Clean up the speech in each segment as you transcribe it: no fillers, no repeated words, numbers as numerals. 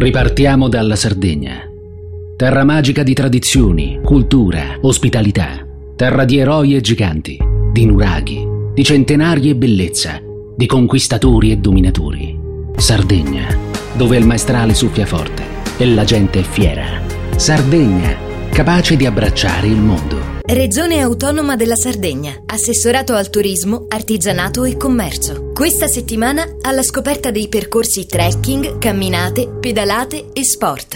Ripartiamo dalla Sardegna. Terra magica di tradizioni, cultura, ospitalità. Terra di eroi e giganti, di nuraghi, di centenari e bellezza, di conquistatori e dominatori. Sardegna, dove il maestrale soffia forte e la gente è fiera. Sardegna, capace di abbracciare il mondo. Regione Autonoma della Sardegna, Assessorato al Turismo, Artigianato e Commercio. Questa settimana alla scoperta dei percorsi trekking, camminate, pedalate e sport.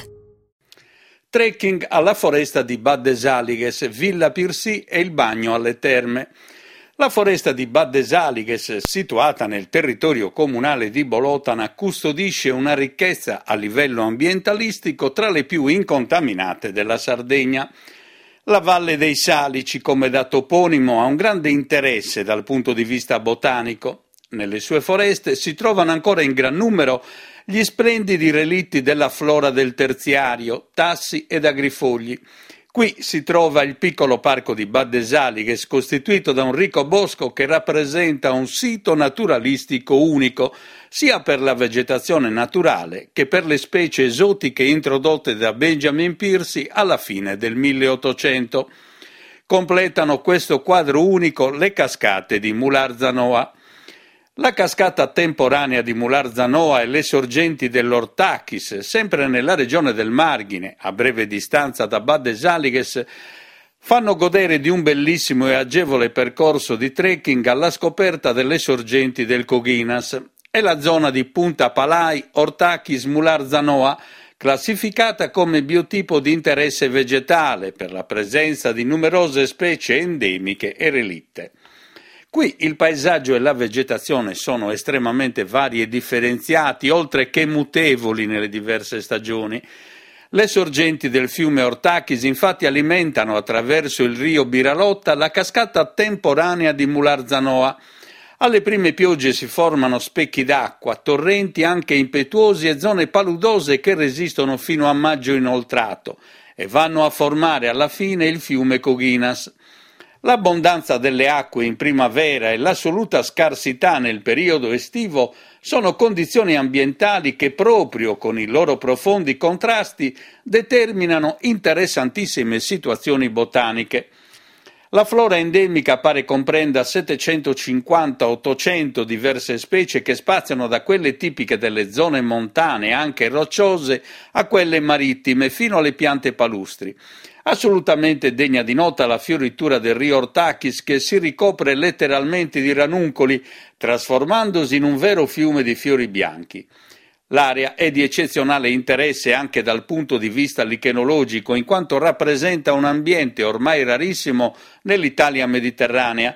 Trekking alla foresta di Bad Esaliges, Villa Pirsì e il bagno alle terme. La foresta di Bad Esaliges, situata nel territorio comunale di Bolotana, custodisce una ricchezza a livello ambientalistico tra le più incontaminate della Sardegna. La Valle dei Salici, come da toponimo, ha un grande interesse dal punto di vista botanico. Nelle sue foreste si trovano ancora in gran numero gli splendidi relitti della flora del terziario, tassi ed agrifogli. Qui si trova il piccolo parco di Bad Esaliges, costituito da un ricco bosco che rappresenta un sito naturalistico unico, sia per la vegetazione naturale che per le specie esotiche introdotte da Benjamin Piercy alla fine del 1800. Completano questo quadro unico le cascate di Mularzanoa. La cascata temporanea di Mularzanoa e le sorgenti dell'Ortachis, sempre nella regione del Marghine, a breve distanza da Bad Esaliges, fanno godere di un bellissimo e agevole percorso di trekking alla scoperta delle sorgenti del Coghinas. È la zona di Punta Palai, Ortachis, Mularzanoa, classificata come biotipo di interesse vegetale per la presenza di numerose specie endemiche e relitte. Qui il paesaggio e la vegetazione sono estremamente vari e differenziati, oltre che mutevoli nelle diverse stagioni. Le sorgenti del fiume Ortachis infatti alimentano attraverso il rio Biralotta la cascata temporanea di Mularzanoa. Alle prime piogge si formano specchi d'acqua, torrenti anche impetuosi e zone paludose che resistono fino a maggio inoltrato e vanno a formare alla fine il fiume Coghinas. L'abbondanza delle acque in primavera e l'assoluta scarsità nel periodo estivo sono condizioni ambientali che proprio con i loro profondi contrasti determinano interessantissime situazioni botaniche. La flora endemica pare comprenda 750-800 diverse specie che spaziano da quelle tipiche delle zone montane, anche rocciose, a quelle marittime, fino alle piante palustri. Assolutamente degna di nota la fioritura del rio Ortachis, che si ricopre letteralmente di ranuncoli, trasformandosi in un vero fiume di fiori bianchi. L'area è di eccezionale interesse anche dal punto di vista lichenologico, in quanto rappresenta un ambiente ormai rarissimo nell'Italia mediterranea.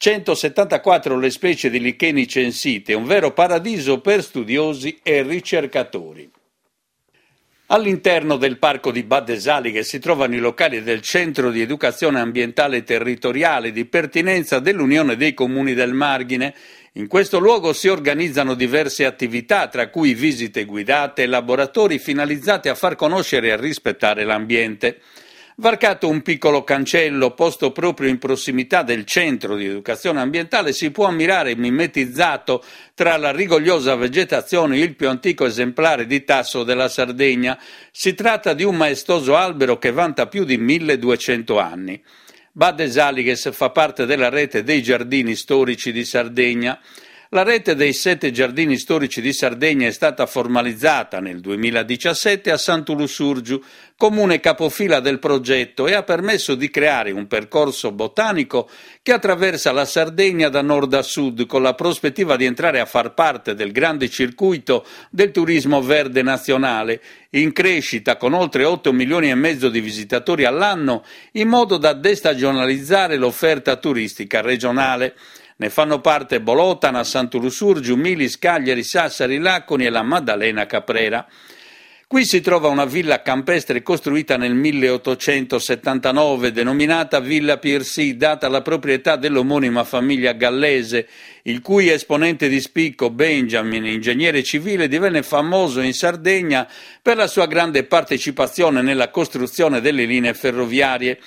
174 le specie di licheni censite, un vero paradiso per studiosi e ricercatori. All'interno del parco di Bad Esaliges si trovano i locali del Centro di Educazione Ambientale Territoriale di pertinenza dell'Unione dei Comuni del Marghine. In questo luogo si organizzano diverse attività, tra cui visite guidate e laboratori finalizzati a far conoscere e a rispettare l'ambiente. Varcato un piccolo cancello posto proprio in prossimità del centro di educazione ambientale, si può ammirare mimetizzato tra la rigogliosa vegetazione il più antico esemplare di tasso della Sardegna. Si tratta di un maestoso albero che vanta più di 1200 anni. Bad Esaliges fa parte della rete dei giardini storici di Sardegna. La rete dei 7 giardini storici di Sardegna è stata formalizzata nel 2017 a Sant'Ulusurgiu, comune capofila del progetto, e ha permesso di creare un percorso botanico che attraversa la Sardegna da nord a sud, con la prospettiva di entrare a far parte del grande circuito del turismo verde nazionale, in crescita con oltre 8 milioni e mezzo di visitatori all'anno, in modo da destagionalizzare l'offerta turistica regionale. Ne fanno parte Bolotana, Sant'Ulusurgiu, Milis, Cagliari, Sassari, Laconi e la Maddalena Caprera. Qui si trova una villa campestre costruita nel 1879, denominata Villa Pirsì, data la proprietà dell'omonima famiglia gallese, il cui esponente di spicco, Benjamin, ingegnere civile, divenne famoso in Sardegna per la sua grande partecipazione nella costruzione delle linee ferroviarie.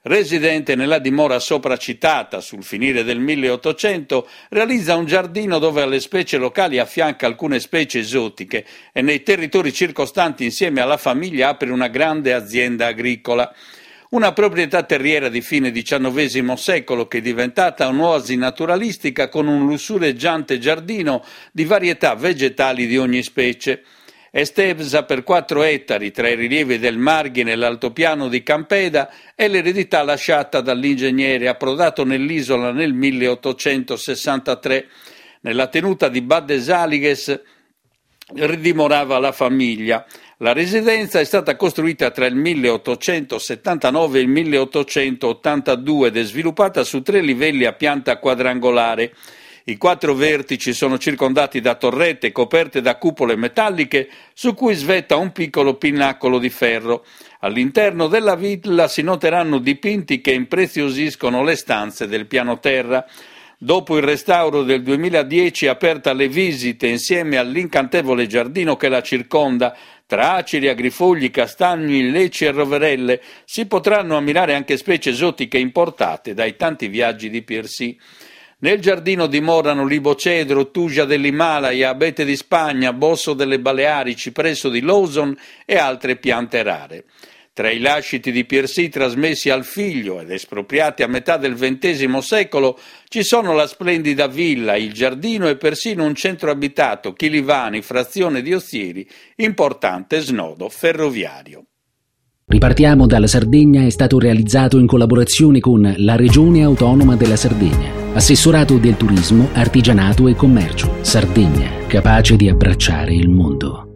residente nella dimora sopracitata sul finire del 1800, realizza un giardino dove alle specie locali affianca alcune specie esotiche e nei territori circostanti insieme alla famiglia apre una grande azienda agricola. Una proprietà terriera di fine XIX secolo che è diventata un'oasi naturalistica con un lussureggiante giardino di varietà vegetali di ogni specie. Estesa per 4 ettari tra i rilievi del Marghine e l'altopiano di Campeda è l'eredità lasciata dall'ingegnere approdato nell'isola nel 1863. Nella tenuta di Baddesaliges ridimorava la famiglia. La residenza è stata costruita tra il 1879 e il 1882 ed è sviluppata su 3 livelli a pianta quadrangolare. I 4 vertici sono circondati da torrette coperte da cupole metalliche su cui svetta un piccolo pinnacolo di ferro. All'interno della villa si noteranno dipinti che impreziosiscono le stanze del piano terra. Dopo il restauro del 2010 è aperta alle visite insieme all'incantevole giardino che la circonda. Tra aceri, agrifogli, castagni, leci e roverelle si potranno ammirare anche specie esotiche importate dai tanti viaggi di Piercy. Nel giardino dimorano libocedro, tugia dell'Himalaya, abete di Spagna, bosso delle Baleari, cipresso di Lawson e altre piante rare. Tra i lasciti di Piercy trasmessi al figlio ed espropriati a metà del XX secolo ci sono la splendida villa, il giardino e persino un centro abitato, Chilivani, frazione di Ozieri, importante snodo ferroviario. Ripartiamo dalla Sardegna è stato realizzato in collaborazione con la Regione Autonoma della Sardegna, Assessorato del Turismo, Artigianato e Commercio, Sardegna, capace di abbracciare il mondo.